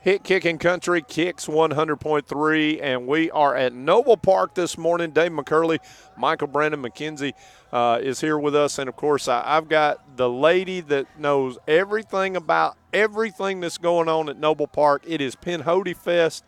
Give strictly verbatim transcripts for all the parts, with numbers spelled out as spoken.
Hit Kicking Country, Kicks one hundred point three, and we are at Noble Park this morning. Dave McCurley, Michael Brandon McKenzie uh, is here with us, and of course I, I've got the lady that knows everything about everything that's going on at Noble Park. It is Pinhoti Fest.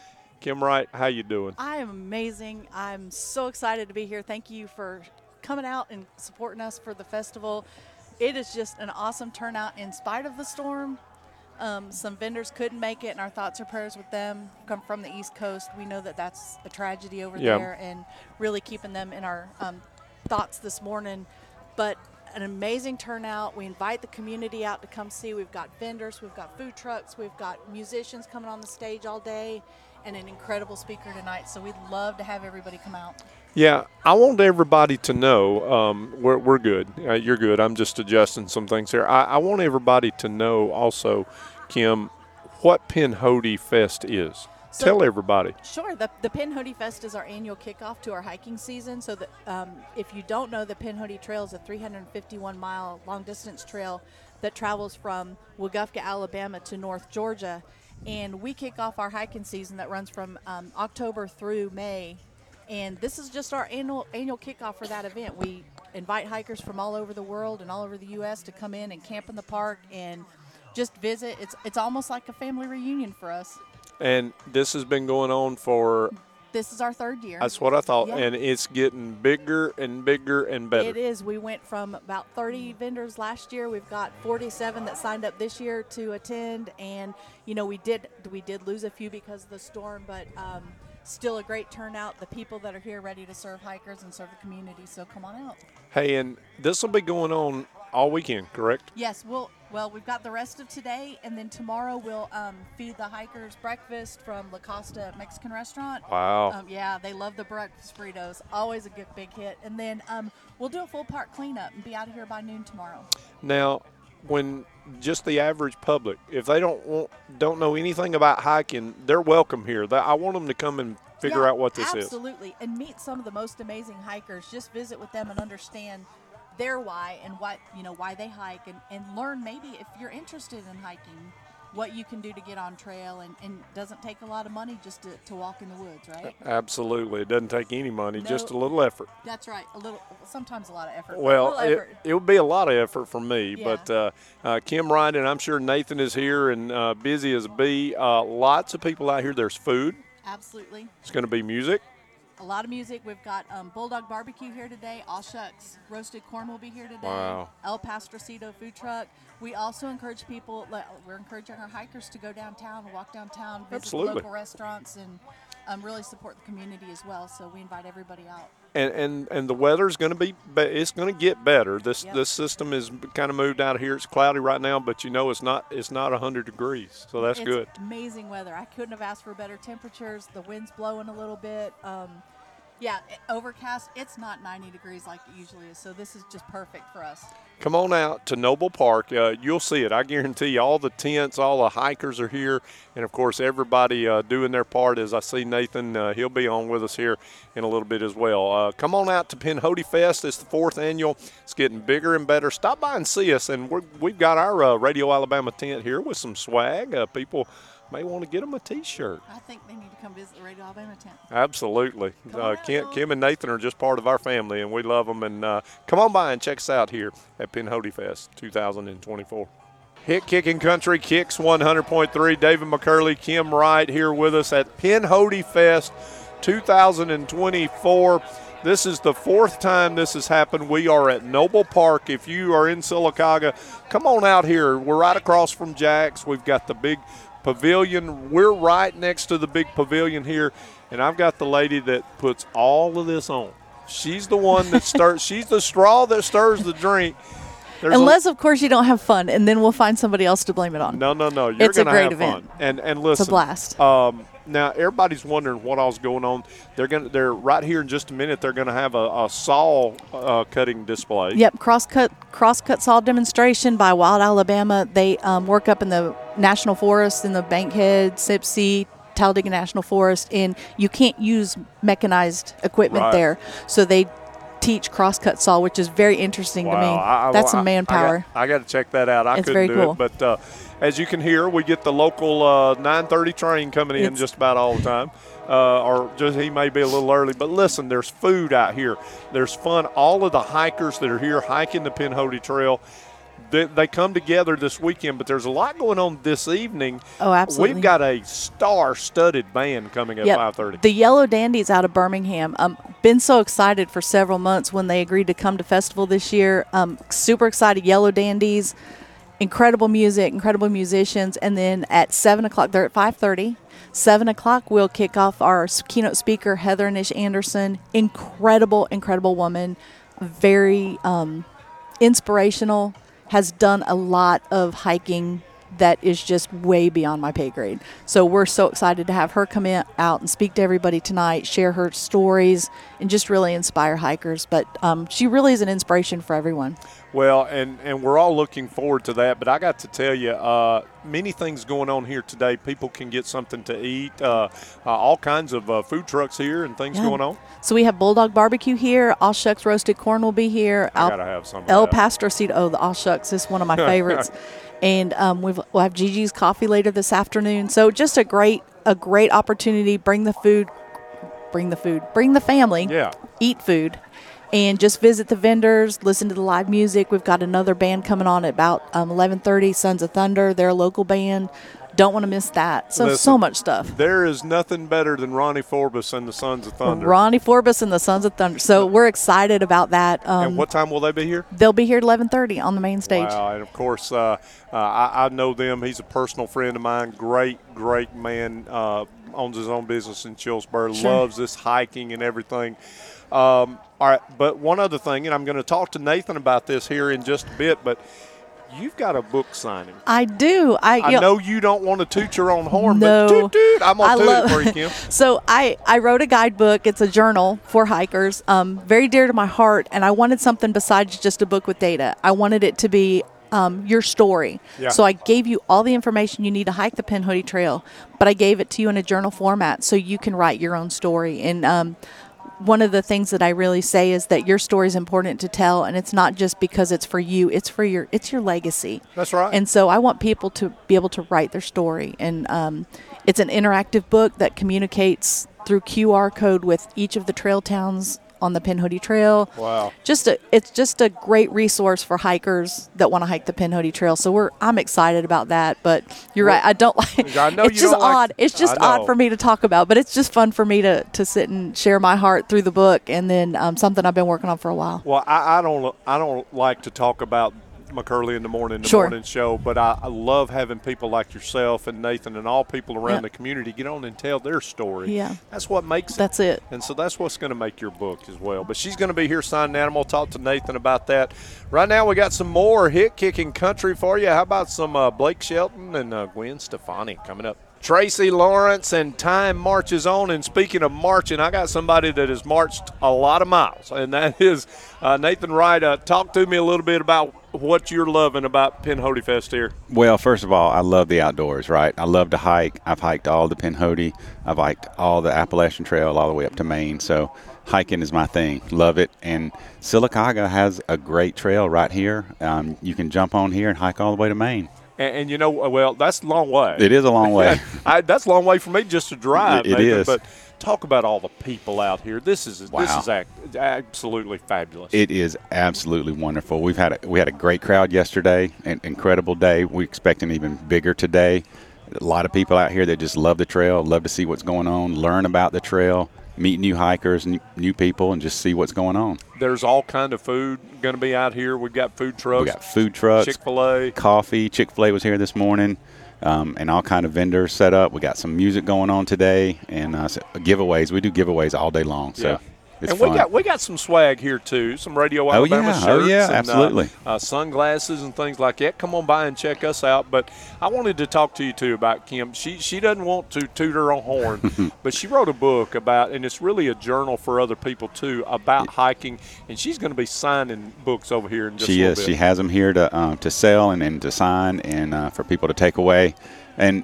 Kim Wright, how you doing? I am amazing. I'm so excited to be here. Thank you for coming out and supporting us for the festival. It is just an awesome turnout in spite of the storm. Um, some vendors couldn't make it, and our thoughts and prayers with them come from the East Coast. We know that that's a tragedy over Yeah. there, and really keeping them in our um, thoughts this morning. But an amazing turnout. We invite the community out to come see. We've got vendors, we've got food trucks, we've got musicians coming on the stage all day, and an incredible speaker tonight. So we'd love to have everybody come out. Yeah, I want everybody to know um, we're, we're good. Uh, you're good. I'm just adjusting some things here. I, I want everybody to know also, Kim, what Pinhoti Fest is. So, Tell everybody. Sure. The, the Pinhoti Fest is our annual kickoff to our hiking season. So that um, if you don't know, the Pinhoti Trail is a three hundred fifty-one mile long-distance trail that travels from Weguffka, Alabama to North Georgia. And we kick off our hiking season that runs from um, October through May. And this is just our annual annual kickoff for that event. We invite hikers from all over the world and all over the U S to come in and camp in the park and just visit. It's it's almost like a family reunion for us. And this has been going on for... This is our third year. That's what I thought. Yeah. And it's getting bigger and bigger and better. It is. We went from about thirty vendors last year. We've got forty-seven that signed up this year to attend. And, you know, we did we did lose a few because of the storm, but um, still a great turnout. The people that are here ready to serve hikers and serve the community. So come on out. Hey, and this will be going on all weekend, correct? Yes, we'll, well, we've got the rest of today, and then tomorrow we'll um, feed the hikers breakfast from La Costa Mexican restaurant. Wow. Um, yeah, they love the breakfast burritos. Always a good big hit. And then um, we'll do a full park cleanup and be out of here by noon tomorrow. Now, when just the average public, if they don't want, don't know anything about hiking, they're welcome here. They, I want them to come and figure yeah, out what this absolutely. is. Absolutely, and meet some of the most amazing hikers. Just visit with them and understand their why and what you know why they hike, and, and learn maybe if you're interested in hiking, what you can do to get on trail, and, and doesn't take a lot of money just to, to walk in the woods, right? Absolutely. It doesn't take any money, No. just a little effort. That's right. A little, sometimes a lot of effort. Well, a little it, effort. it would be a lot of effort for me, Yeah. but uh, uh, Kim Wright, and I'm sure Nathan is here and uh, busy as a bee. Uh, lots of people out here. There's food. Absolutely. It's going to be music. A lot of music. We've got um, Bulldog Barbecue here today. All Shucks Roasted Corn will be here today. Wow. El Pastrocito Food Truck. We also encourage people, we're encouraging our hikers to go downtown, walk downtown, visit Absolutely. local restaurants, and um, really support the community as well. So we invite everybody out. And and, and the weather's going to be, it's going to get better. This Yep. this system is kind of moved out of here. It's cloudy right now, but you know it's not it's not one hundred degrees, so that's it's good. Amazing weather. I couldn't have asked for better temperatures. The wind's blowing a little bit. Um, yeah, it- overcast. It's not ninety degrees like it usually is, so this is just perfect for us. Come on out to Noble Park. Uh, you'll see it. I guarantee you all the tents, all the hikers are here. And, of course, everybody uh, doing their part. As I see Nathan, uh, he'll be on with us here in a little bit as well. Uh, come on out to Pinhoti Fest. It's the fourth annual. It's getting bigger and better. Stop by and see us. And we're, we've got our uh, Radio Alabama tent here with some swag. Uh, people may want to get them a T-shirt. I think they need to come visit the Radio Alabama tent. Absolutely. Come Uh, on out, Kim, y'all. Kim and Nathan are just part of our family, and we love them. And uh, come on by and check us out here at Pinhoti Fest two thousand twenty-four. Hit Kicking Country, Kicks one hundred point three. David McCurley, Kim Wright here with us at Pinhoti Fest two thousand twenty-four. This is the fourth time this has happened. We are at Noble Park. If you are in Sylacauga, come on out here. We're right across from Jack's. We've got the big pavilion. We're right next to the big pavilion here, and I've got the lady that puts all of this on. She's the one that stirs. She's the straw that stirs the drink. There's Unless, of course, you don't have fun, and then we'll find somebody else to blame it on. No, no, no. You're It's a going to great have event. fun. And and listen, It's a blast. Um, now everybody's wondering what all's going on. They're going to they're right here in just a minute. They're going to have a, a saw uh, cutting display. Yep, cross-cut cross-cut saw demonstration by Wild Alabama. They um, work up in the National Forest, in the Bankhead, Sipsey, Talladega National Forest, and you can't use mechanized equipment Right. there. So they teach cross-cut saw, which is very interesting Wow, to me. I- I- That's I- some manpower. I got, I got to check that out. I It's couldn't very do cool. it, but uh, as you can hear, we get the local uh, nine thirty train coming in It's, just about all the time. Uh, or just he may be a little early. But listen, there's food out here. There's fun. All of the hikers that are here hiking the Pinhoti Trail, they, they come together this weekend. But there's a lot going on this evening. Oh, absolutely. We've got a star-studded band coming at Yep. five thirty. The Yellow Dandies out of Birmingham. Um, been so excited for several months when they agreed to come to festival this year. Um, super excited. Yellow Dandies, incredible music, incredible musicians. And then at seven o'clock, they're at five thirty. seven o'clock, we'll kick off our keynote speaker, Heather Nish Anderson. Incredible, incredible woman. Very um, inspirational. Has done a lot of hiking that is just way beyond my pay grade. So we're so excited to have her come in, out and speak to everybody tonight, share her stories, and just really inspire hikers. But um, she really is an inspiration for everyone. Well, and, and we're all looking forward to that. But I got to tell you, uh, many things going on here today. People can get something to eat, uh, uh, all kinds of uh, food trucks here and things Yeah. going on. So we have Bulldog Barbecue here. All Shucks Roasted Corn will be here. I Al- got to have some of El that. Pastrocito. Oh, the All Shucks is one of my favorites. And um, we've, we'll have Gigi's Coffee later this afternoon. So just a great a great opportunity. Bring the food. Bring the food. Bring the family. Yeah. Eat food. And just visit the vendors, listen to the live music. We've got another band coming on at about um, eleven thirty, Sons of Thunder. They're a local band. Don't want to miss that. So, Listen, so much stuff. There is nothing better than Ronnie Forbes and the Sons of Thunder. Ronnie Forbes and the Sons of Thunder. So we're excited about that. Um, and what time will they be here? They'll be here at eleven thirty on the main stage. Wow, and of course, uh, uh, I, I know them. He's a personal friend of mine. Great, great man. Uh, owns his own business in Chillsburg. Sure. Loves this hiking and everything. Um, all right, but one other thing, and I'm going to talk to Nathan about this here in just a bit, but you've got a book signing. I do. I, I you know you don't want to toot your own horn, No. but toot, toot, I'm going I to toot love- it for you, Kim. So I, I wrote a guidebook. It's a journal for hikers, um, very dear to my heart, and I wanted something besides just a book with data. I wanted it to be um, your story. Yeah. So I gave you all the information you need to hike the Pinhoti Trail, but I gave it to you in a journal format so you can write your own story. And um, one of the things that I really say is that your story is important to tell, and it's not just because it's for you; it's for your it's your legacy. That's right. And so I want people to be able to write their story, and um, it's an interactive book that communicates through Q R code with each of the trail towns on the Pinhoti Trail. Wow. Just a, it's just a great resource for hikers that want to hike the Pinhoti Trail. So we're I'm excited about that. But you're Well, right, I don't like. I know it's you just don't like- odd. It's just I know. odd for me to talk about, but it's just fun for me to to sit and share my heart through the book, and then um, something I've been working on for a while. Well, I, I don't I don't like to talk about McCurley in the morning, the Sure. morning show, but I, I love having people like yourself and Nathan and all people around Yeah. the community get on and tell their story. Yeah. That's what makes it. That's it. And so that's what's going to make your book as well. But she's going to be here signing that. I'm going to talk to Nathan about that. Right now we got some more hit-kicking country for you. How about some uh, Blake Shelton and uh, Gwen Stefani coming up? Tracy Lawrence, and time marches on. And speaking of marching, I got somebody that has marched a lot of miles, and that is uh, Nathan Wright. Uh, talk to me a little bit about what you're loving about Pinhoti Fest here. Well, first of all, I love the outdoors, right? I love to hike. I've hiked all the Pinhoti. I've hiked all the Appalachian Trail all the way up to Maine. So hiking is my thing. Love it. And Sylacauga has a great trail right here. Um, you can jump on here and hike all the way to Maine. And, and you know, well, that's a long way. It is a long way. I, that's a long way for me just to drive. It- it Nathan, is. But talk about all the people out here. This is this Wow. is ac- absolutely fabulous. It is absolutely wonderful. We've had a, we had a great crowd yesterday, an incredible day. We expect an even bigger today. A lot of people out here that just love the trail, love to see what's going on, learn about the trail, meet new hikers, new, new people, and just see what's going on. There's all kind of food going to be out here. We've got food trucks. We got food trucks, Chick-fil-A. coffee. Chick-fil-A was here this morning, um, and all kind of vendors set up. We got some music going on today, and uh, so giveaways. We do giveaways all day long, so Yeah. it's and fun. we got we got some swag here too, some Radio Oh, Alabama yeah. shirts, Oh, yeah, and, uh, absolutely. uh, sunglasses and things like that. Come on by and check us out. But I wanted to talk to you too about Kim. She she doesn't want to toot her own horn, but she wrote a book about, and it's really a journal for other people too about hiking. And she's going to be signing books over here in just She a is. little She bit. has them here to um, to sell and, and to sign and uh, for people to take away. And and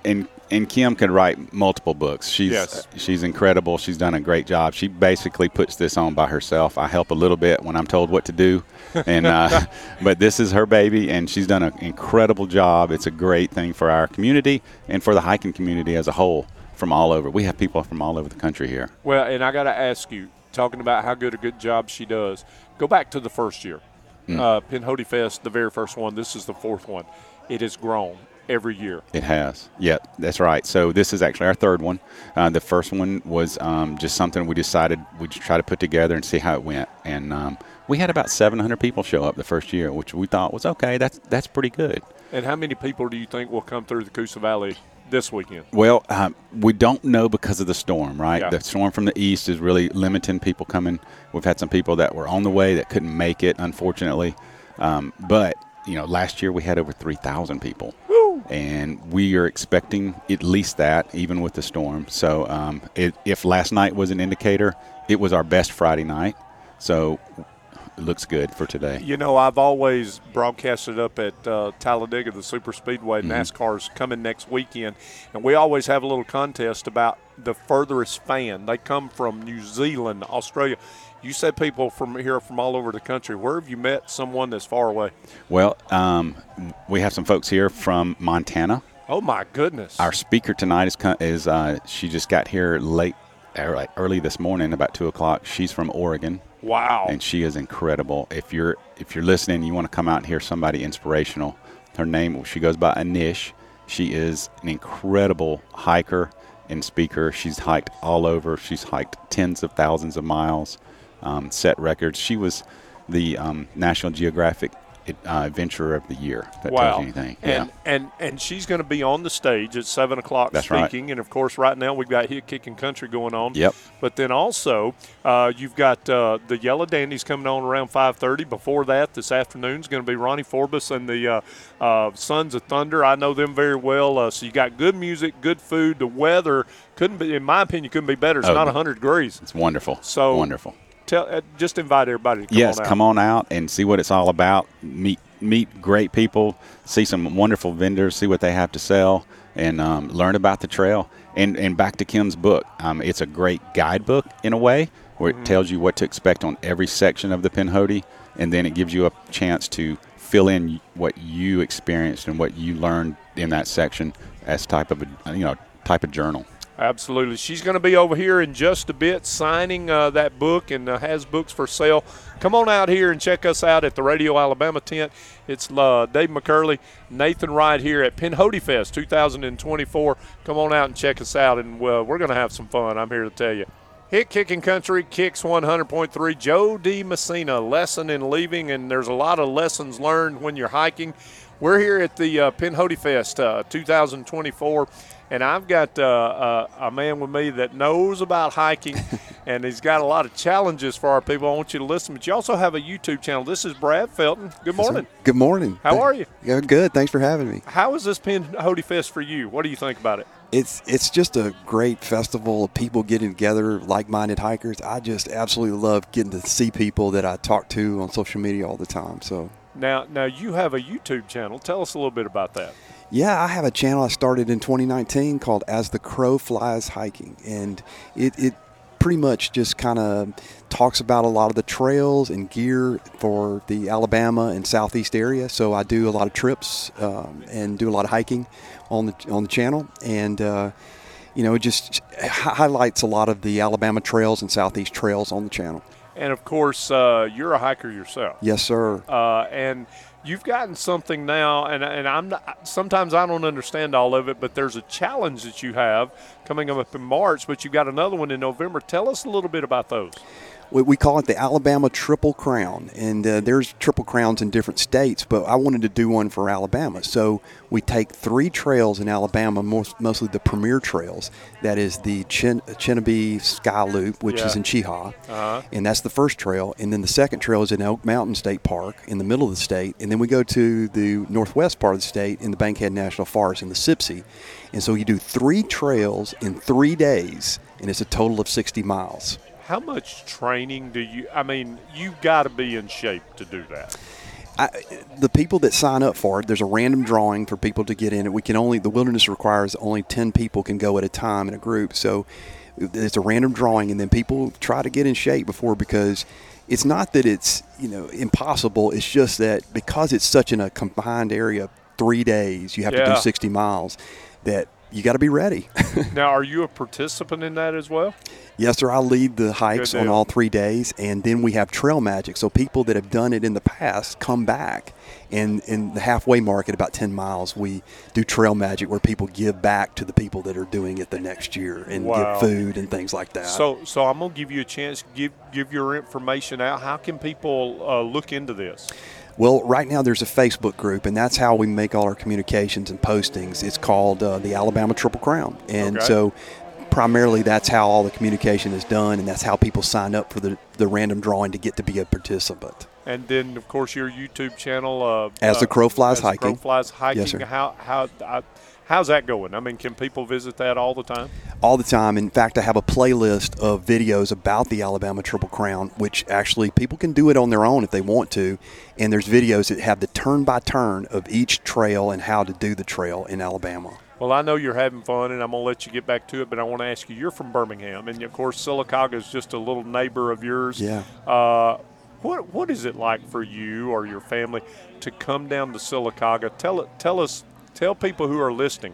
and Kim could write multiple books. She's Yes. she's incredible. She's done a great job. She basically puts this on by herself. I help a little bit when I'm told what to do, and uh, but this is her baby, and she's done an incredible job. It's a great thing for our community and for the hiking community as a whole from all over. We have people from all over the country here. Well, and I got to ask you, talking about how good a good job she does, go back to the first year. Mm. Uh, Pinhoti Fest, the very first one. This is the fourth one. It has grown every year. It has. Yeah, that's right. So this is actually our third one. Uh, the first one was um, just something we decided we'd try to put together and see how it went. And um, we had about seven hundred people show up the first year, which we thought was okay. That's that's pretty good. And how many people do you think will come through the Coosa Valley this weekend? Well, um, we don't know because of the storm, right? Yeah. The storm from the east is really limiting people coming. We've had some people that were on the way that couldn't make it, unfortunately. Um, but, you know, last year we had over three thousand people. Woo! And we are expecting at least that, even with the storm. So um, it, if last night was an indicator, it was our best Friday night. So it looks good for today. You know, I've always broadcasted up at uh, Talladega, the Super Speedway. Mm-hmm. NASCAR's coming next weekend, and we always have a little contest about the furthest fan. They come from New Zealand, Australia. You said people from here from all over the country. Where have you met someone that's far away? Well, um, we have some folks here from Montana. Oh, my goodness. Our speaker tonight is, is uh, she just got here late, early, early this morning, about two o'clock. She's from Oregon. Wow. And she is incredible. If you're if you're listening, you want to come out and hear somebody inspirational. Her name, she goes by Anish. She is an incredible hiker and speaker. She's hiked all over. She's hiked tens of thousands of miles, um, set records. She was the um, National Geographic uh, Adventurer of the Year. If that wow. tells you anything. And, yeah. and and she's going to be on the stage at seven o'clock That's speaking. right. And, of course, right now we've got Hit Kicking Country going on. Yep. But then also uh, you've got uh, the Yellow Dandies coming on around five thirty. Before that, this afternoon is going to be Ronnie Forbes and the uh, uh, Sons of Thunder. I know them very well. Uh, so you got good music, good food. The weather couldn't be, in my opinion, couldn't be better. It's Oh, not one hundred degrees. It's wonderful. So wonderful. Tell, uh, just invite everybody to come yes, on out. come on out and see what it's all about. Meet meet great people, see some wonderful vendors, see what they have to sell, and um, learn about the trail. And and back to Kim's book, um, it's a great guidebook in a way where Mm-hmm. it tells you what to expect on every section of the Pinhoti, and then it gives you a chance to fill in what you experienced and what you learned in that section as type of a you know type of journal. Absolutely. She's going to be over here in just a bit signing uh, that book and uh, has books for sale. Come on out here and check us out at the Radio Alabama tent. It's uh, Dave McCurley, Nathan Wright here at Pinhoti Fest two thousand twenty-four. Come on out and check us out, and uh, we're going to have some fun, I'm here to tell you. Hit Kicking Country, Kicks one hundred point three. Joe D. Messina, lesson in leaving, and there's a lot of lessons learned when you're hiking. We're here at the uh, Pinhoti Fest uh, two thousand twenty-four. And I've got uh, uh, a man with me that knows about hiking, and he's got a lot of challenges for our people. I want you to listen. But you also have a YouTube channel. This is Brad Felton. Good morning. Good morning. How are you? Yeah, good. Thanks for having me. How is this Pinhoti Fest for you? What do you think about it? It's it's just a great festival of people getting together, like-minded hikers. I just absolutely love getting to see people that I talk to on social media all the time. So Now, now you have a YouTube channel. Tell us a little bit about that. yeah, I have a channel I started in twenty nineteen called As the Crow Flies Hiking, and it, it pretty much just kind of talks about a lot of the trails and gear for the Alabama and Southeast area. So I do a lot of trips um, and do a lot of hiking on the on the channel, and uh, you know, it just highlights a lot of the Alabama trails and Southeast trails on the channel. And, of course, uh, you're a hiker yourself. Yes, sir. Uh, and you've gotten something now, and, and I'm not, sometimes I don't understand all of it, but there's a challenge that you have coming up in March, but you've got another one in November. Tell us a little bit about those. We, we call it the Alabama Triple Crown, and uh, there's Triple Crowns in different states, but I wanted to do one for Alabama. So we take three trails in Alabama, most, mostly the premier trails. That is the Chin, Chinabee Sky Loop, which Yeah. is in Cheehaw, Uh-huh. and that's the first trail. And then the second trail is in Oak Mountain State Park in the middle of the state. And then we go to the northwest part of the state in the Bankhead National Forest in the Sipsey. And so you do three trails in three days, and it's a total of sixty miles. How much training do you – I mean, you got to be in shape to do that. I, the people that sign up for it, there's a random drawing for people to get in it. We can only, the wilderness requires only ten people can go at a time in a group. So it's a random drawing, and then people try to get in shape before, because it's not that it's, you know, impossible. It's just that because it's such in a combined area, three days, you have yeah. to do sixty miles, that you got to be ready. Now, are you a participant in that as well? Yes, sir. I lead the hikes on all three days, and then we have Trail Magic. So people that have done it in the past come back, and in the halfway mark at about ten miles, we do Trail Magic, where people give back to the people that are doing it the next year and wow. give food and things like that. So, so I'm gonna give you a chance. Give give your information out. How can people uh, look into this? Well, right now there's a Facebook group, and that's how we make all our communications and postings. It's called uh, the Alabama Triple Crown, and okay. so primarily that's how all the communication is done, and that's how people sign up for the, the random drawing to get to be a participant. And then, of course, your YouTube channel. Uh, As the Crow Flies As Hiking. The Crow Flies Hiking. Yes, sir. How, how, I, how's that going? I mean, can people visit that all the time? All the time. In fact, I have a playlist of videos about the Alabama Triple Crown, which actually people can do it on their own if they want to. And there's videos that have the turn-by-turn of each trail and how to do the trail in Alabama. Well, I know you're having fun, and I'm going to let you get back to it, but I want to ask you, you're from Birmingham, and, of course, Sylacauga is just a little neighbor of yours. Yeah. Uh, what What is it like for you or your family to come down to Sylacauga? Tell it, tell us, tell people who are listening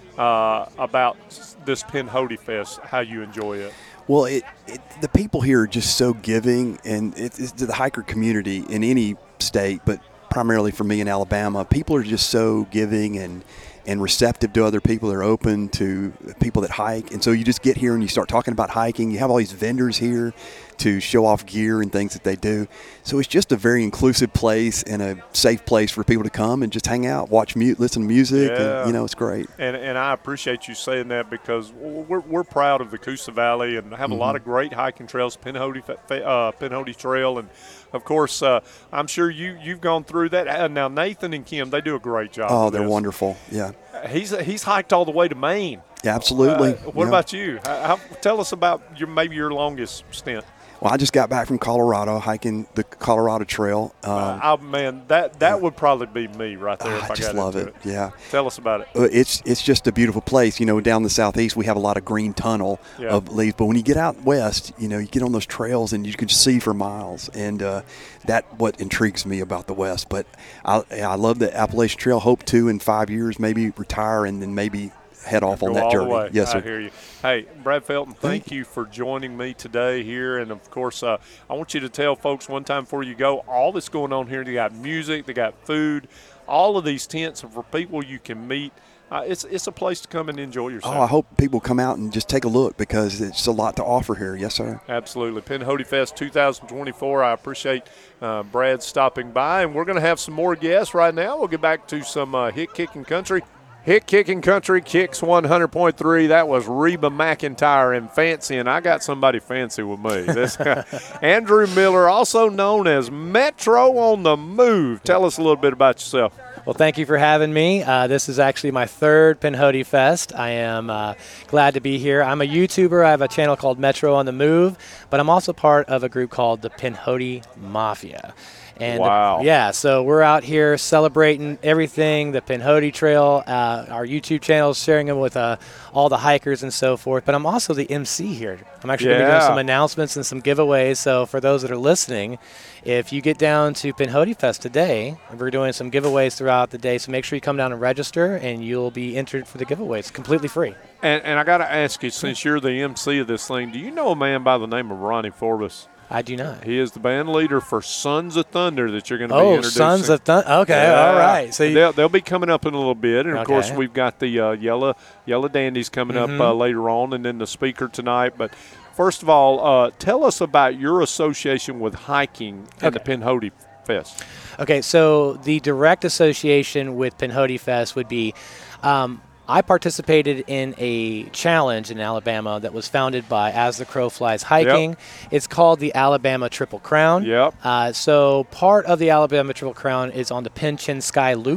uh, about this Pinhoti Fest, how you enjoy it. Well, it, it the people here are just so giving, and it, it's the hiker community in any state, but primarily for me in Alabama, people are just so giving and and receptive to other people. They're open to people that hike. And so you just get here and you start talking about hiking. You have all these vendors here to show off gear and things that they do. So it's just a very inclusive place and a safe place for people to come and just hang out, watch mute, listen to music. Yeah. And, you know, it's great. And and I appreciate you saying that, because we're, we're proud of the Coosa Valley and have mm-hmm. a lot of great hiking trails, Pinhoti, uh, Pinhoti Trail. And, of course, uh, I'm sure you, you've gone through that. Uh, now, Nathan and Kim, they do a great job. Oh, they're this. wonderful. Yeah. He's he's hiked all the way to Maine. Yeah, absolutely. Uh, what yeah. about you? How, how, tell us about your maybe your longest stint. Well, I just got back from Colorado, hiking the Colorado Trail. Um, uh, oh, man, that, that would probably be me right there uh, if I, I just got love into it. it. Yeah. Tell us about it. Uh, It's it's just a beautiful place. You know, down the southeast we have a lot of green tunnel yeah. of leaves, but when you get out west, you know, you get on those trails and you can see for miles, and uh, that what intrigues me about the West. But I I love the Appalachian Trail. Hope to in five years maybe retire and then maybe head off Go on that all journey. The way. Yes, sir. I hear you. Hey, Brad Felton, thank, thank you for joining me today here. And, of course, uh, I want you to tell folks one time before you go, all that's going on here, they got music, they got food, all of these tents are for people you can meet. Uh, it's it's a place to come and enjoy yourself. Oh, I hope people come out and just take a look, because it's a lot to offer here. Yes, sir. Absolutely. Pinhoti Fest two thousand twenty-four. I appreciate uh, Brad stopping by, and we're going to have some more guests right now. We'll get back to some uh, hit kicking country. Hit Kicking Country, Kicks one hundred point three. That was Reba McEntire and Fancy, and I got somebody fancy with me. This Andrew Miller, also known as Metro on the Move. Tell us a little bit about yourself. Well, thank you for having me. Uh, this is actually my third Pinhoti Fest. I am uh, glad to be here. I'm a YouTuber. I have a channel called Metro on the Move, but I'm also part of a group called the Pinhoti Mafia. And wow. The, yeah, so we're out here celebrating everything, the Pinhoti Trail, uh, our YouTube channel, sharing them with uh, all the hikers and so forth. But I'm also the M C here. I'm actually yeah. going to be doing some announcements and some giveaways. So for those that are listening, if you get down to Pinhoti Fest today, we're doing some giveaways throughout the day. So make sure you come down and register, and you'll be entered for the giveaways, completely free. And, and I got to ask you, since you're the M C of this thing, do you know a man by the name of Ronnie Forbes? I do not. He is the band leader for Sons of Thunder that you're going to oh, be introducing. Oh, Sons of Thunder. Okay, yeah. all right. So you, they'll, they'll be coming up in a little bit, and okay. of course we've got the uh, yellow yellow dandies coming mm-hmm. up uh, later on, and then the speaker tonight. But first of all, uh, tell us about your association with hiking at okay. the Pinhoti Fest. Okay, so the direct association with Pinhoti Fest would be. Um, I participated in a challenge in Alabama that was founded by As the Crow Flies Hiking. Yep. It's called the Alabama Triple Crown. Yep. Uh, so part of the Alabama Triple Crown is on the Pinchin Sky Loop,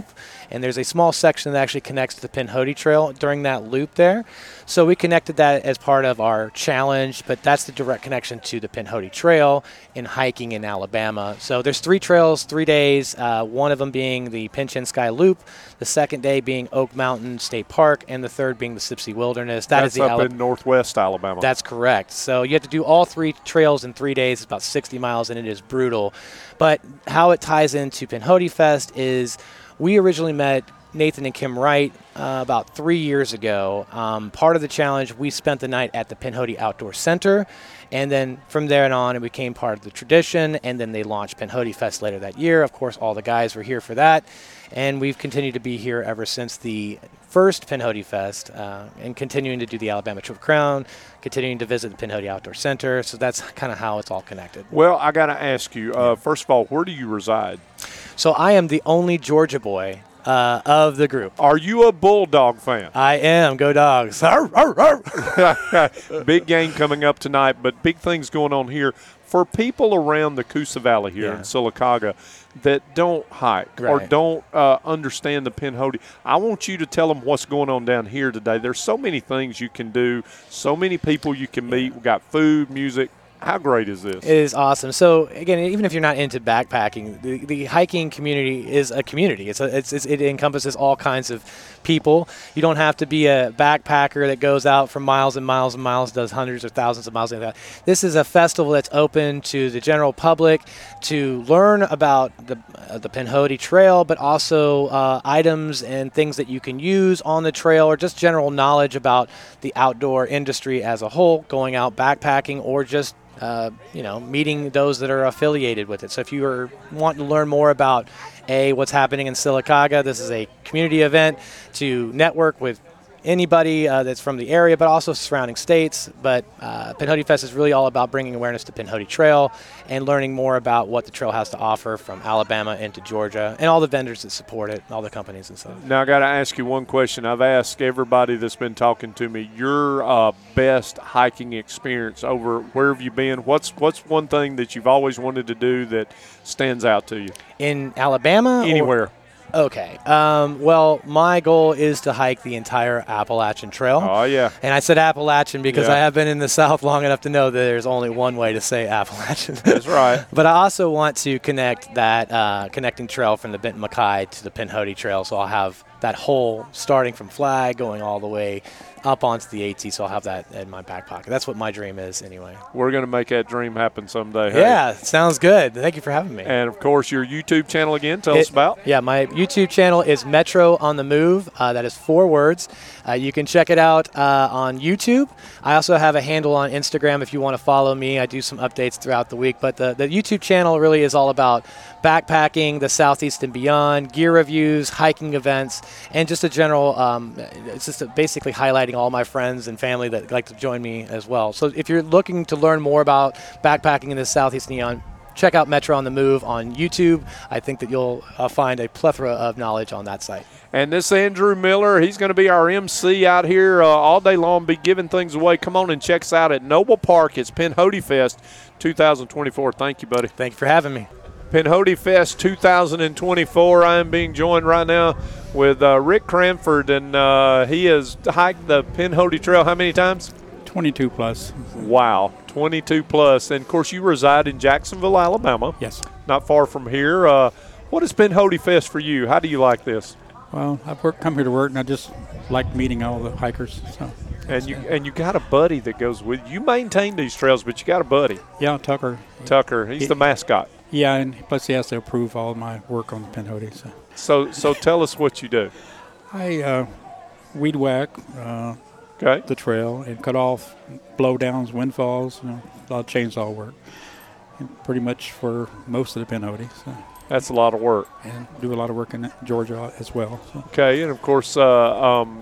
and there's a small section that actually connects to the Pinhoti Trail during that loop there. So we connected that as part of our challenge, but that's the direct connection to the Pinhoti Trail in hiking in Alabama. So there's three trails, three days, uh, one of them being the Pinchin Sky Loop, the second day being Oak Mountain State Park, and the third being the Sipsey Wilderness. That That's is the up Ala- in northwest Alabama. That's correct. So you have to do all three trails in three days. It's about sixty miles, and it is brutal. But how it ties into Pinhoti Fest is we originally met Nathan and Kim Wright uh, about three years ago. Um, part of the challenge, we spent the night at the Pinhoti Outdoor Center, and then from there on, it became part of the tradition, and then they launched Pinhoti Fest later that year. Of course, all the guys were here for that, and we've continued to be here ever since the first Pinhoti Fest, uh, and continuing to do the Alabama Triple Crown, continuing to visit the Pinhoti Outdoor Center. So that's kind of how it's all connected. Well, I got to ask you, uh, first of all, where do you reside? So I am the only Georgia boy uh, of the group. Are you a Bulldog fan? I am. Go Dogs. Arr, arr, arr. Big game coming up tonight, but big things going on here. For people around the Coosa Valley here Yeah. in Sylacauga that don't hike or Right. don't uh, understand the Pinhoti, I want you to tell them what's going on down here today. There's so many things you can do, so many people you can meet. We got food, music. How great is this? It is awesome. So again, even if you're not into backpacking, the, the hiking community is a community. It's, a, it's, it's it encompasses all kinds of people. You don't have to be a backpacker that goes out for miles and miles and miles, does hundreds or thousands of miles. Like that. This is a festival that's open to the general public to learn about the uh, the Pinhoti Trail, but also uh, items and things that you can use on the trail, or just general knowledge about the outdoor industry as a whole, going out backpacking or just Uh, you know, meeting those that are affiliated with it. So if you are wanting to learn more about, A, what's happening in Sylacauga, this is a community event to network with anybody uh, that's from the area, but also surrounding states. But uh, Pinhoti Fest is really all about bringing awareness to Pinhoti Trail and learning more about what the trail has to offer from Alabama into Georgia, and all the vendors that support it, all the companies and stuff. Now, I got to ask you one question. I've asked everybody that's been talking to me, your uh, best hiking experience over where have you been? What's what's one thing that you've always wanted to do that stands out to you? In Alabama? or- Anywhere. Okay. Um, well, my goal is to hike the entire Appalachian Trail. Oh, yeah. And I said Appalachian because Yeah. I have been in the South long enough to know that there's only one way to say Appalachian. That's right. But I also want to connect that uh, connecting trail from the Benton Mackay to the Pinhoti Trail. So I'll have that whole starting from Flag going all the way up onto the AT. So I'll have that in my back pocket. That's what my dream is anyway. We're going to make that dream happen someday. Hey? Yeah, sounds good. Thank you for having me. And, of course, your YouTube channel again. Tell It- us about. Yeah, my YouTube channel is Metro on the Move. Uh, that is four words. Uh, you can check it out uh, on YouTube. I also have a handle on Instagram if you want to follow me. I do some updates throughout the week. But the, the YouTube channel really is all about backpacking, the Southeast and beyond, gear reviews, hiking events, and just a general, um, it's just a basically highlighting all my friends and family that like to join me as well. So if you're looking to learn more about backpacking in the Southeast and beyond, check out Metro on the Move on YouTube. I think that you'll uh, find a plethora of knowledge on that site. And this Andrew Miller, he's going to be our M C out here uh, all day long, be giving things away. Come on and check us out at Noble Park. It's Pinhoti Fest two thousand twenty-four. Thank you, buddy. Thank you for having me. Pinhoti Fest two thousand twenty-four. I am being joined right now with uh, Rick Cranford, and uh, he has hiked the Pinhoti Trail how many times? twenty-two plus. Wow, twenty-two plus. And, of course, you reside in Jacksonville, Alabama. Yes. Not far from here. Uh, what has Pinhoti Fest for you? How do you like this? Well, I've worked, come here to work, and I just like meeting all the hikers. So. And you and you got a buddy that goes with you. You maintain these trails, but you got a buddy, Yeah, Tucker. Tucker. He's Yeah. the mascot. Yeah, and plus he has to approve all my work on the Pinhoti. So So so tell us what you do. I uh, weed whack uh, Okay. the trail and cut off blowdowns, windfalls, you know, a lot of chainsaw work. And pretty much for most of the Pinhoti. So. That's a lot of work. And do a lot of work in Georgia as well. So. Okay, and of course, uh, um,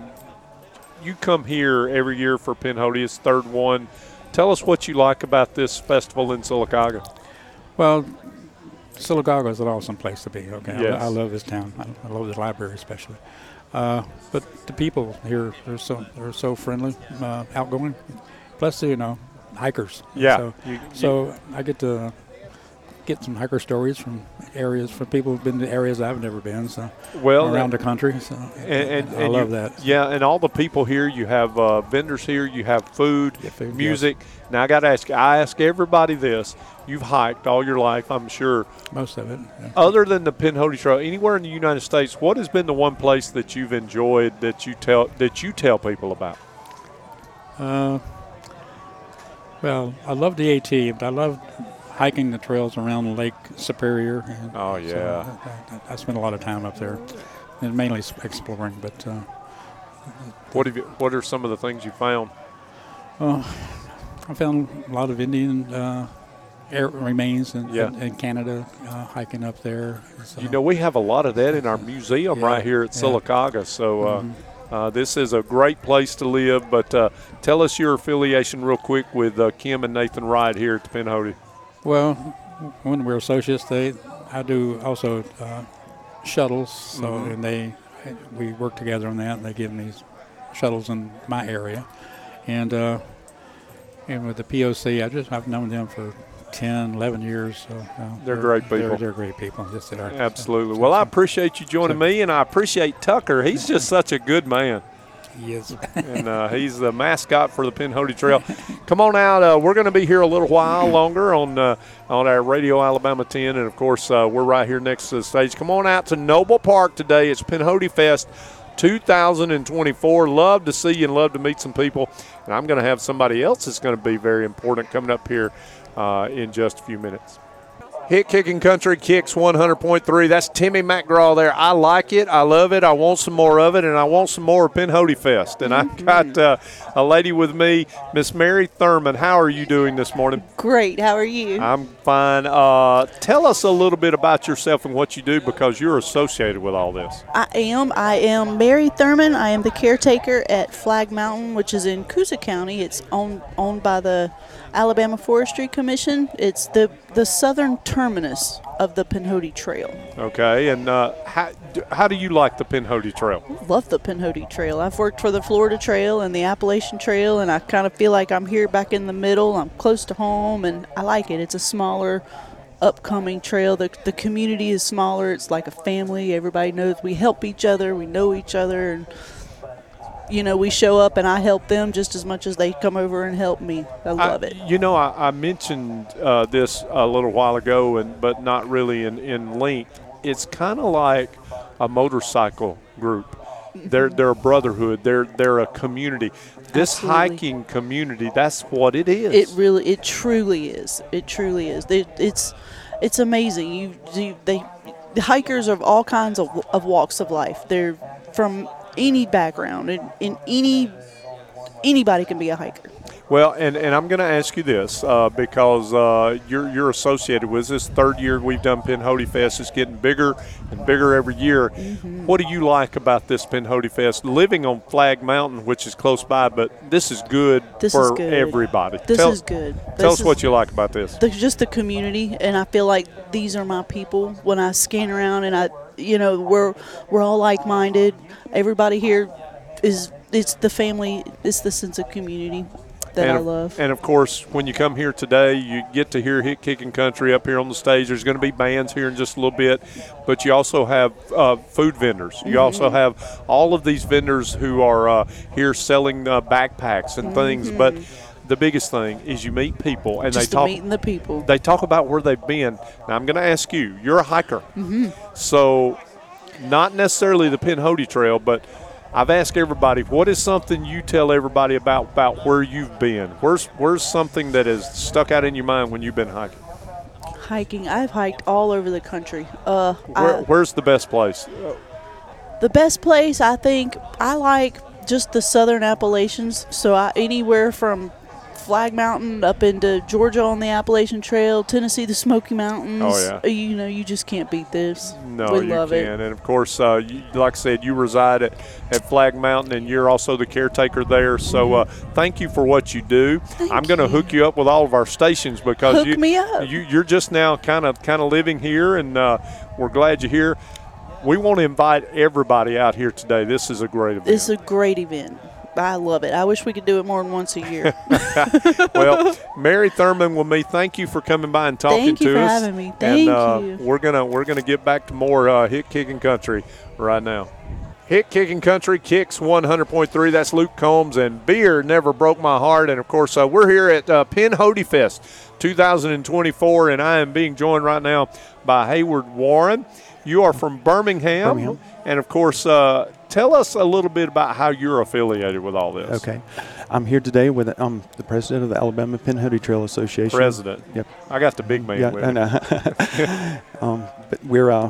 you come here every year for Pinhoti. It's third one. Tell us what you like about this festival in Sylacauga. Well, Sylacauga is an awesome place to be. Okay, Yes. I, I love this town. I, I love the library especially. Uh, but the people here are so they're so friendly, uh, outgoing. Plus, you know, hikers. Yeah. So, You- so I get to get some hiker stories from areas, from people who've been to areas I've never been, so well, around the country. So and, and, I and love you, that. Yeah, and all the people here, you have uh, vendors here, you have food, Yeah, food, music. Now, I got to ask you, I ask everybody this. You've hiked all your life, I'm sure. Most of it. Yeah. Other than the Pinhoti Trail, anywhere in the United States, what has been the one place that you've enjoyed that you tell that you tell people about? Uh, well, I love the AT, but I love hiking the trails around Lake Superior. And Oh, yeah. So I, I, I spent a lot of time up there, and mainly exploring. But uh, What have you? What are some of the things you found? uh, I found a lot of Indian uh, air remains in, Yeah. in, in Canada, uh, hiking up there. So, You know, we have a lot of that in our museum Yeah, right here at yeah. Sylacauga. So uh, Mhm. uh, this is a great place to live. But uh, tell us your affiliation real quick with uh, Kim and Nathan Wright here at the Pinhoti. Well, when we're associates, they I do also uh, shuttles. So Mhm. and they we work together on that. And they give me shuttles in my area, and uh, and with the P O C, I just I've known them for ten, eleven years. So uh, They're great people. They're, they're great people. Yes, they are. Absolutely. Well, I appreciate you joining me, and I appreciate Tucker. He's just such a good man. Yes. and uh, he's the mascot for the Pinhoti Trail. Come on out. Uh, we're going to be here a little while longer on uh, on our Radio Alabama ten, and, of course, uh, we're right here next to the stage. Come on out to Noble Park today. It's Pinhoti Fest two thousand twenty-four. Love to see you and love to meet some people. And I'm going to have somebody else that's going to be very important coming up here uh, in just a few minutes. Hit Kicking Country Kicks one hundred point three. That's Timmy McGraw there. I like it. I love it. I want some more of it, and I want some more of Pinhoti Fest. And I've got uh, a lady with me, Miss Mary Thurman. How are you doing this morning? Great. How are you? I'm fine. Uh, tell us a little bit about yourself and what you do, because you're associated with all this. I am. I am Mary Thurman. I am the caretaker at Flag Mountain, which is in Coosa County. It's owned owned by the Alabama Forestry Commission. It's the the southern terminus of the Pinhoti Trail. Okay, and uh, how, how do you like the Pinhoti Trail? Love the Pinhoti Trail. I've worked for the Florida Trail and the Appalachian Trail, and I kind of feel like I'm here back in the middle. I'm close to home, and I like it. It's a smaller, upcoming trail. The, the community is smaller. It's like a family. Everybody knows we help each other. We know each other, and you know, we show up and I help them just as much as they come over and help me. I love I, it. You know, I, I mentioned uh, this a little while ago, and but not really in, in length. It's kind of like a motorcycle group. They're they're a brotherhood. They're they're a community. This Absolutely. hiking community, that's what it is. It really, it truly is. It truly is. It, it's, it's amazing. You, you, they, the hikers of all kinds of, of walks of life. They're from any background, and in any, anybody can be a hiker. Well, and, and I'm going to ask you this uh, because uh, you're you're associated with this third year we've done Pinhoti Fest. It's getting bigger and bigger every year. Mm-hmm. What do you like about this Pinhoti Fest? Living on Flag Mountain, which is close by, but this is good This for is good. everybody. This tell, is good. Tell This us is- what you like about this. the, just the community, and I feel like these are my people. When I scan around, and I, you know, we're we're all like-minded. Everybody here is it's the family. It's the sense of community that and, I love. And, of course, when you come here today, you get to hear Hit Kicking Country up here on the stage. There's going to be bands here in just a little bit, but you also have uh, food vendors. You Mm-hmm. also have all of these vendors who are uh, here selling uh, backpacks and things. But the biggest thing is you meet people, and Mm-hmm. Just they the talk. meeting the people. They talk about where they've been. Now, I'm going to ask you. You're a hiker, Mm-hmm. so not necessarily the Pinhoti Trail, but I've asked everybody, what is something you tell everybody about, about where you've been? Where's where's something that has stuck out in your mind when you've been hiking? Hiking. I've hiked all over the country. Uh, Where, I, where's the best place? the best place, I think, I like just the southern Appalachians. So I, anywhere from Flag Mountain up into Georgia on the Appalachian Trail, Tennessee, the Smoky Mountains. Oh, yeah. You know, you just can't beat this. No, we you love can. it. And, of course, uh, you, like I said, you reside at, at Flag Mountain, and you're also the caretaker there. So uh, thank you for what you do. Thank I'm going to you. hook you up with all of our stations because Hook you, me up. You, you're just now kind of kind of living here, and uh, we're glad you're here. We want to invite everybody out here today. This is a great event. It's a great event. I love it. I wish we could do it more than once a year. Well, Mary Thurman with me. Thank you for coming by and talking Thank you to for us. having me. Thank and, uh, you. We're gonna we're gonna get back to more uh, Hit Kicking Country right now. Hit Kicking Country, Kicks one hundred point three. That's Luke Combs, and beer never broke my heart. And of course, uh, we're here at uh, Pinhoti Fest two thousand twenty-four, and I am being joined right now by Hayward Warren. You are from Birmingham, Birmingham. and of course, uh, tell us a little bit about how you're affiliated with all this. Okay. I'm here today with I'm the president of the Alabama Pinhoti Trail Association. President. Yep. I got the big man Yeah, with I me. know. um, but we're uh,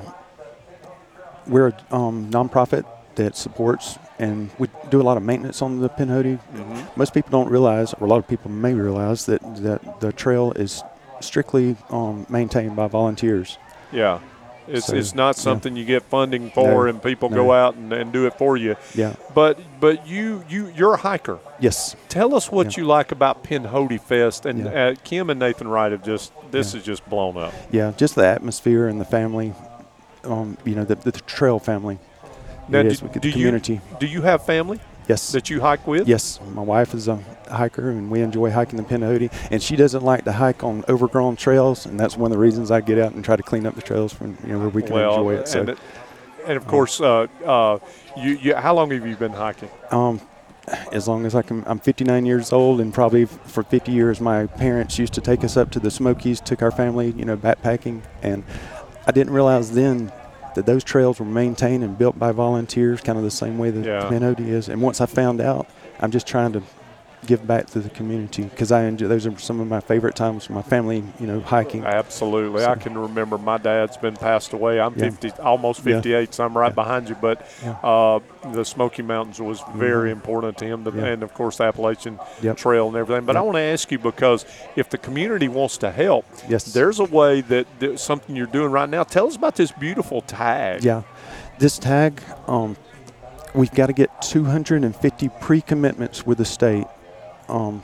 we're a um, nonprofit that supports and we do a lot of maintenance on the Pinhoti. Mm-hmm. Most people don't realize, or a lot of people may realize, that, that the trail is strictly um, maintained by volunteers. Yeah. It's, So, it's not yeah. something you get funding for No, and people no. go out and, and do it for you. Yeah. But but you, you, you're a hiker. Yes. Tell us what Yeah. you like about Pinhoti Fest. And Yeah. uh, Kim and Nathan Wright have just, this Yeah. is just blown up. Yeah, just the atmosphere and the family, um, you know, the, the trail family. Now, It do, is with the do community. You, do you have family Yes. that you hike with? Yes, my wife is a hiker, and we enjoy hiking the Pinhoti. And she doesn't like to hike on overgrown trails, and that's one of the reasons I get out and try to clean up the trails from you know where we can Well, enjoy it. So, and, it- and of course, uh, uh, you, you, how long have you been hiking? um, as long as I can, I'm fifty-nine years old, and probably f- for fifty years, my parents used to take us up to the Smokies, took our family, you know, backpacking, and I didn't realize then that those trails were maintained and built by volunteers, kind of the same way that Yeah. the Pinhoti is. And once I found out, I'm just trying to give back to the community because I enjoy. Those are some of my favorite times for my family, you know, hiking. Absolutely. So- I can remember my dad's been passed away. I'm Yeah. fifty, almost Yeah. fifty-eight, so I'm right Yeah. behind you. But Yeah. uh, the Smoky Mountains was very Mhm. important to him, the, Yeah. and of course the Appalachian Yep. Trail and everything. But I Yep. want to ask you, because if the community wants to help, Yes. there's a way that, that something you're doing right now. Tell us about this beautiful tag. Yeah. This tag, um, we've got to get two hundred fifty pre-commitments with the state. Um,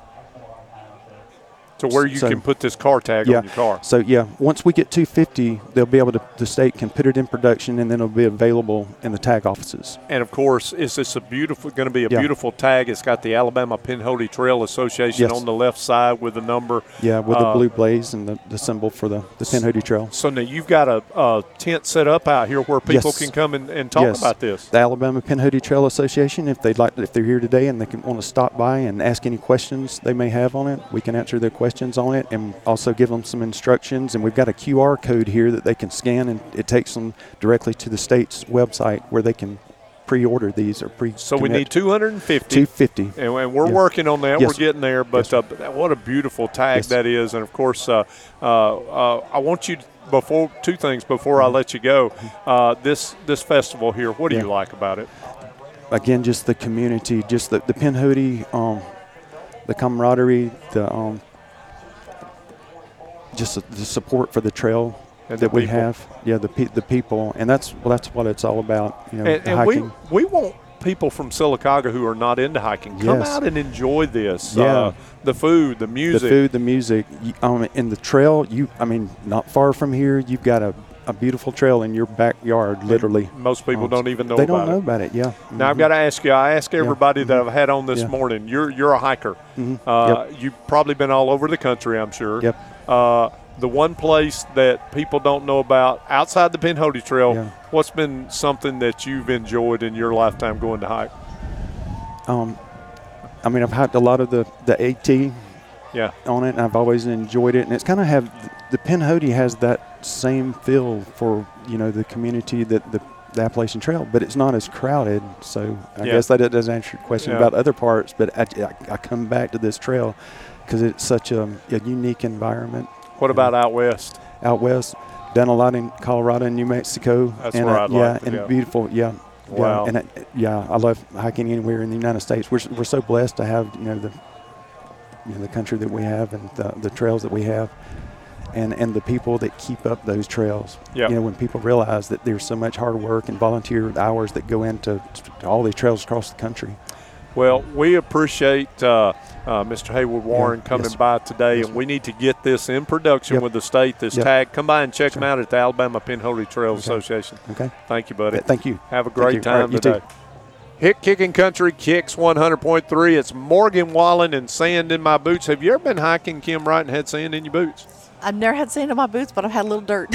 To where you So- can put this car tag yeah. on your car. So yeah, once we get two hundred fifty, they'll be able to. The state can put it in production, and then it'll be available in the tag offices. And of course, is this a beautiful? Going to be a Yeah. beautiful tag? It's got the Alabama Pinhoti Trail Association Yes. on the left side with the number. Yeah, with Uh, the blue blaze and the, the symbol for the the Pinhoti Trail. So now you've got a, a tent set up out here where people Yes. can come and, and talk Yes. about this. The Alabama Pinhoti Trail Association, if they'd like, if they're here today and they can want to stop by and ask any questions they may have on it, we can answer their questions on it and also give them some instructions. And we've got a Q R code here that they can scan, and it takes them directly to the state's website where they can pre-order these or pre. So we need two hundred fifty. two fifty. And, and we're Yeah. working on that. Yes, We're sir. getting there. But Yes, uh, but what a beautiful tag Yes. that is. And of course, uh, uh, uh, I want you to, before two things before I let you go. Uh, this this festival here. What do Yeah. you like about it? Again, just the community, just the the Pinhoti, um, the camaraderie, the um, just the, the support for the trail And the that we people. have. Yeah, the pe- the people, and that's well, that's what it's all about. You know, And, the and we hiking. we want people from Sylacauga who are not into hiking come Yes. out and enjoy this. Yeah. Uh, the food, the the music. food, the music, you, um, in the trail. You, I mean, not far from here, you've got a, a beautiful trail in your backyard, literally. Most people Um, don't even know they about don't know it. about it. Yeah. Now I've Mhm. got to ask you. I ask everybody that Mhm. I've had on this Yeah. morning. You're you're a hiker. Mhm. Uh, You've probably been all over the country, I'm sure. Yep. Uh, the one place that people don't know about outside the Pinhoti Trail, Yeah. what's been something that you've enjoyed in your lifetime going to hike? Um, I mean, I've hiked a lot of the the AT Yeah. on it, and I've always enjoyed it. And it's kind of have the Pinhoti has that same feel for you know the community that the, the Appalachian Trail, but it's not as crowded. So I Yeah. guess that doesn't answer your question Yeah. about other parts. But I, I, I come back to this trail because it's such a, a unique environment. What about out west? Out west, done a lot in Colorado and New Mexico. That's and where uh, I'd yeah, like to and go. beautiful. Yeah. Wow. Yeah, and it, yeah, I love hiking anywhere in the United States. We're we're so blessed to have you know the you know the country that we have and the, the trails that we have, and and the people that keep up those trails. Yep. You know, when people realize that there's so much hard work and volunteer hours that go into to all these trails across the country. Well, we appreciate uh, uh, Mister Hayward Warren Yeah. coming Yes. by today, Yes, and we need to get this in production Yep. with the state, this Yep. tag. Come by and check Sure. them out at the Alabama Pinhoti Trail Okay. Association. Okay. Thank you, buddy. Thank you. Have a Thank great you. All right, time you today. too. Hit Kicking Country, Kicks one hundred point three. It's Morgan Wallen and Sand in My Boots. Have you ever been hiking, Kim Wright, and had sand in your boots? I've never had sand in my boots, but I've had a little dirt.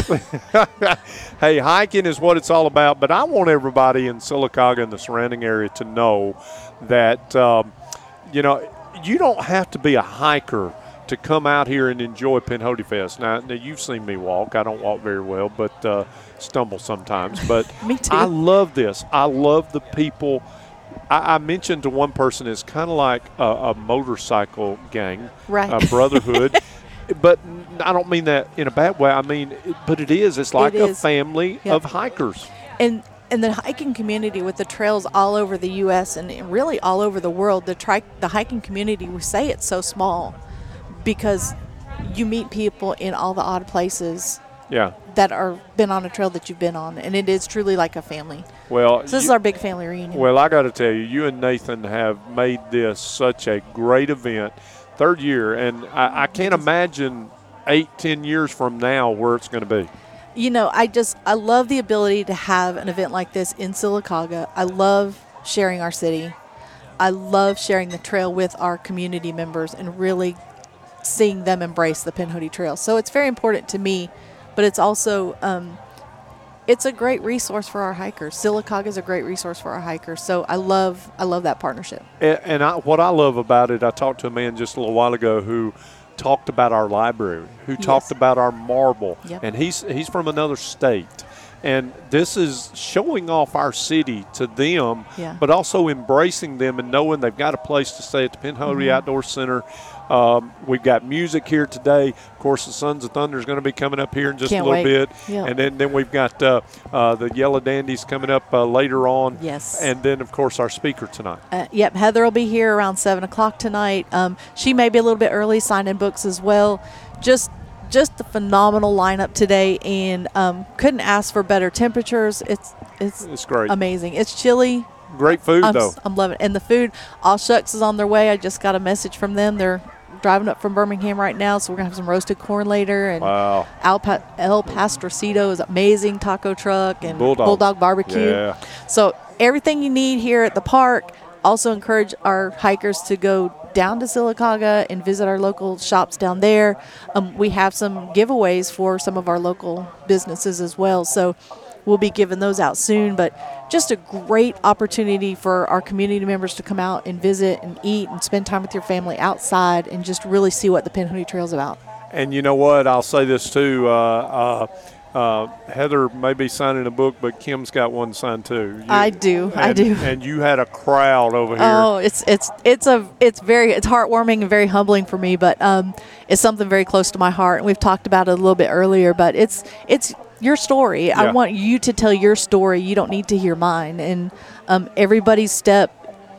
Hey, hiking is what it's all about, but I want everybody in Sylacauga and the surrounding area to know that, um, you know, you don't have to be a hiker to come out here and enjoy Pinhoti Fest. Now, now, you've seen me walk. I don't walk very well, but uh, stumble sometimes. But Me too. I love this. I love the people. I, I mentioned to one person it's kind of like a, a motorcycle gang, Right. a brotherhood. But I don't mean that in a bad way. I mean, but it is. It's like It a is. family Yep. of hikers. And and the hiking community with the trails all over the U S and really all over the world, the tri- the hiking community, we say it's so small because you meet people in all the odd places Yeah. that are been on a trail that you've been on, and it is truly like a family. Well, So this is you- our big family reunion. Well, I got to tell you, you and Nathan have made this such a great event. Third year, and I, I can't imagine eight, ten years from now where it's going to be. You know, I just I love the ability to have an event like this in Sylacauga. I love sharing our city. I love sharing the trail with our community members and really seeing them embrace the Pinhoti Trail. So it's very important to me, but it's also um, it's a great resource for our hikers. Sylacauga is a great resource for our hikers. So I love I love that partnership. And, and I, what I love about it, I talked to a man just a little while ago who talked about our library, who Yes. talked about our marble, Yep. and he's he's from another state. And this is showing off our city to them, Yeah. but also embracing them and knowing they've got a place to stay at the Pinhoti Mm-hmm. Outdoor Center. Um, we've got music here today. Of course, the Sons of Thunder is going to be coming up here in just Can't a little wait. bit. Yeah. And then, then we've got uh, uh, the Yellow Dandies coming up uh, later on. Yes. And then, of course, our speaker tonight. Uh, yep, Heather will be here around seven o'clock tonight. Um, she may be a little bit early, signing books as well. Just, just the phenomenal lineup today, and um, couldn't ask for better temperatures. It's, it's, It's great. amazing. It's chilly. Great food, I'm, though. s- I'm loving it, and the food. All Shucks is on their way. I just got a message from them. They're driving up from Birmingham right now, so we're gonna have some roasted corn later. And Wow. Al pa- El Pastrocito is amazing taco truck and Bulldogs. Bulldog barbecue. Yeah. So everything you need here at the park. Also encourage our hikers to go down to Sylacauga and visit our local shops down there. Um, we have some giveaways for some of our local businesses as well. So we'll be giving those out soon. But just a great opportunity for our community members to come out and visit and eat and spend time with your family outside and just really see what the Pinhoti Trail is about. And you know what? I'll say this too. Uh, uh, uh, Heather may be signing a book, but Kim's got one signed too. You- I do. I and- do. And you had a crowd over here. Oh, it's it's it's a it's very it's heartwarming and very humbling for me, but um, it's something very close to my heart. And we've talked about it a little bit earlier, but it's it's your story. I Yeah. want you to tell your story. You don't need to hear mine. And um, everybody's step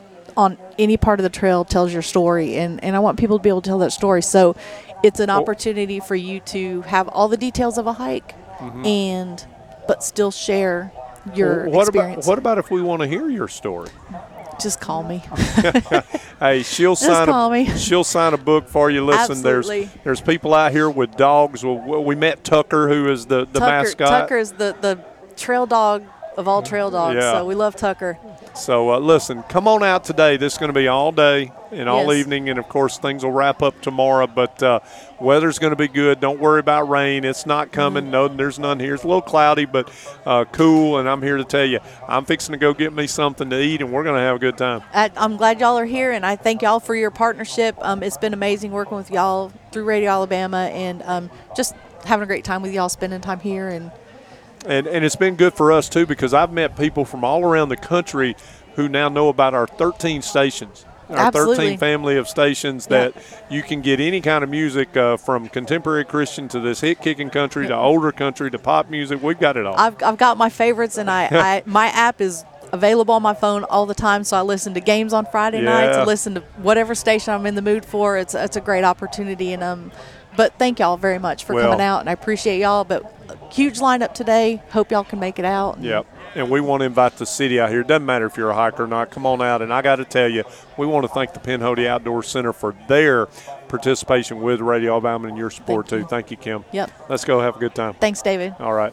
on any part of the trail tells your story, and and I want people to be able to tell that story. So it's an opportunity for you to have all the details of a hike, and but still share your Well, what experience. about what about if we want to hear your story? Just call me. Hey, she'll Just sign call a me. she'll sign a book for you. Listen, Absolutely. there's there's people out here with dogs. Well, we met Tucker, who is the the Tucker, mascot. Tucker is the, the trail dog of all trail dogs, Yeah. so we love Tucker. So, uh, listen, come on out today. This is going to be all day and all Yes. evening, and, of course, things will wrap up tomorrow. But uh, weather's going to be good. Don't worry about rain. It's not coming. Mm-hmm. No, there's none here. It's a little cloudy, but uh, cool, and I'm here to tell you, I'm fixing to go get me something to eat, and we're going to have a good time. I, I'm glad y'all are here, and I thank y'all for your partnership. Um, it's been amazing working with y'all through Radio Alabama, and um, just having a great time with y'all, spending time here. And And, and it's been good for us, too, because I've met people from all around the country who now know about our thirteen stations, our Absolutely. thirteen family of stations Yeah. that you can get any kind of music uh, from contemporary Christian to this hit-kicking country to older country to pop music. We've got it all. I've, I've got my favorites, and I, I my app is available on my phone all the time, so I listen to games on Friday nights. Yeah. I listen to whatever station I'm in the mood for. It's it's a great opportunity, and um, but thank y'all very much for Well- coming out, and I appreciate y'all. But a huge lineup today. Hope y'all can make it out. Yep. And we want to invite the city out here. Doesn't matter if you're a hiker or not. Come on out. And I got to tell you, we want to thank the Pinhoti Outdoor Center for their participation with Radio Alabama and your support, Thank you. too. Thank you, Kim. Yep. Let's go have a good time. Thanks, David. All right.